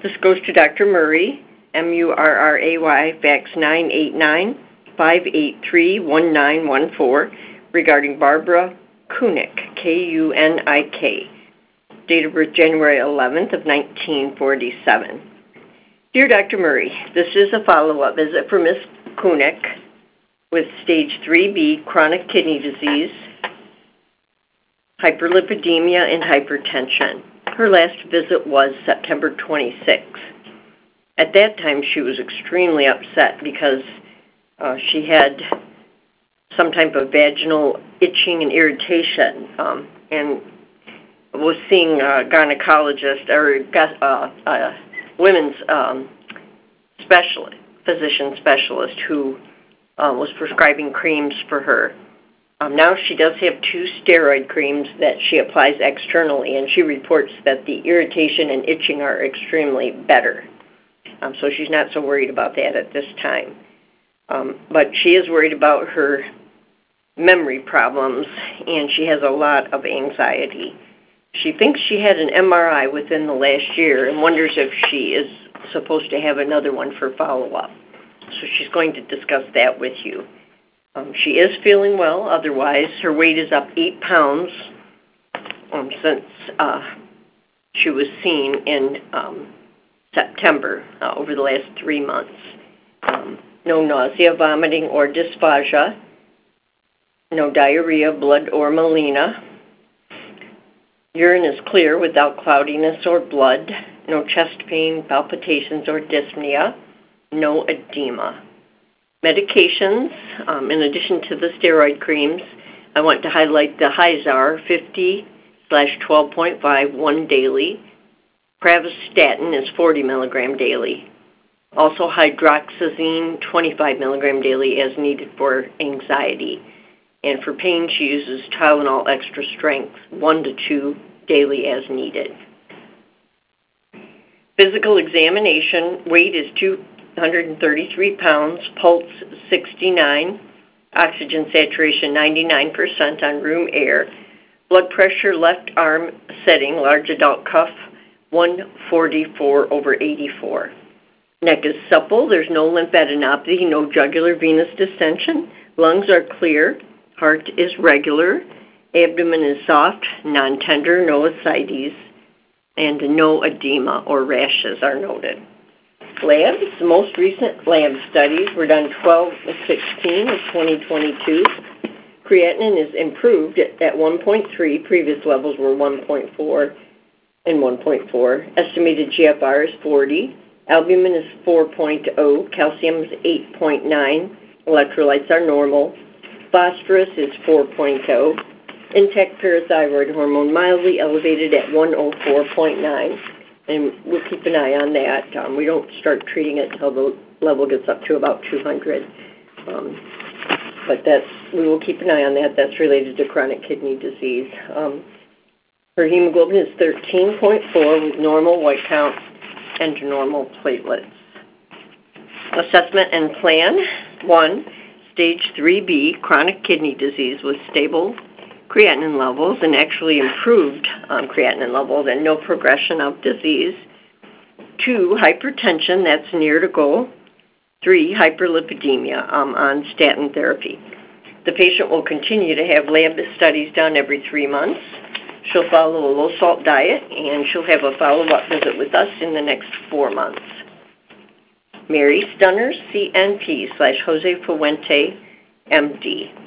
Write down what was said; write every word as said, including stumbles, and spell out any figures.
This goes to Doctor Murray, M U R R A Y, fax nine eight nine, five eight three, one nine one four, regarding Barbara Kunik, K U N I K. Date of birth January eleventh of nineteen forty-seven. Dear Doctor Murray, this is a follow-up visit for Miz Kunik with stage three B chronic kidney disease, hyperlipidemia, and hypertension. Her last visit was September twenty-sixth. At that time, she was extremely upset because uh, she had some type of vaginal itching and irritation, um, and was seeing a gynecologist or uh, uh, women's um, specialist, physician specialist who uh, was prescribing creams for her. Um, now she does have two steroid creams that she applies externally, and she reports that the irritation and itching are extremely better. Um, so she's not so worried about that at this time. Um, but she is worried about her memory problems, and she has a lot of anxiety. She thinks she had an M R I within the last year and wonders if she is supposed to have another one for follow-up. So she's going to discuss that with you. Um, she is feeling well otherwise. Her weight is up eight pounds um, since uh, she was seen in um, September, uh, over the last three months. Um, no nausea, vomiting, or dysphagia. No diarrhea, blood, or melena. Urine is clear without cloudiness or blood. No chest pain, palpitations, or dyspnea. No edema. Medications, um, in addition to the steroid creams, I want to highlight the Hyzar fifty slash twelve point five, one daily. Pravastatin is forty milligram daily. Also hydroxyzine, twenty-five milligram daily as needed for anxiety. And for pain, she uses Tylenol extra strength, one to two daily as needed. Physical examination, weight is two hundred thirty-three pounds, pulse sixty-nine, oxygen saturation ninety-nine percent on room air, blood pressure left arm setting, large adult cuff, one forty-four over eighty-four. Neck is supple, there's no lymphadenopathy, no jugular venous distension, lungs are clear, heart is regular, abdomen is soft, non-tender, no ascites, and no edema or rashes are noted. Labs, the most recent lab studies were done twelve sixteen of twenty twenty-two. Creatinine is improved at one point three. Previous levels were one point four and one point four. Estimated G F R is forty. Albumin is four point zero. Calcium is eight point nine. Electrolytes are normal. Phosphorus is four point zero. Intact parathyroid hormone mildly elevated at one oh four point nine. And we'll keep an eye on that. Um, we don't start treating it until the level gets up to about two hundred. Um, but that's, we will keep an eye on that. That's related to chronic kidney disease. Um, her hemoglobin is thirteen point four with normal white count and normal platelets. Assessment and plan. One, stage three B, chronic kidney disease with stable creatinine levels and actually improved um, creatinine levels and no progression of disease. Two, hypertension, that's near to goal. Three, hyperlipidemia um, on statin therapy. The patient will continue to have lab studies done every three months. She'll follow a low-salt diet, and she'll have a follow-up visit with us in the next four months. Mary Stunner, C N P slash Jose Fuente, M D.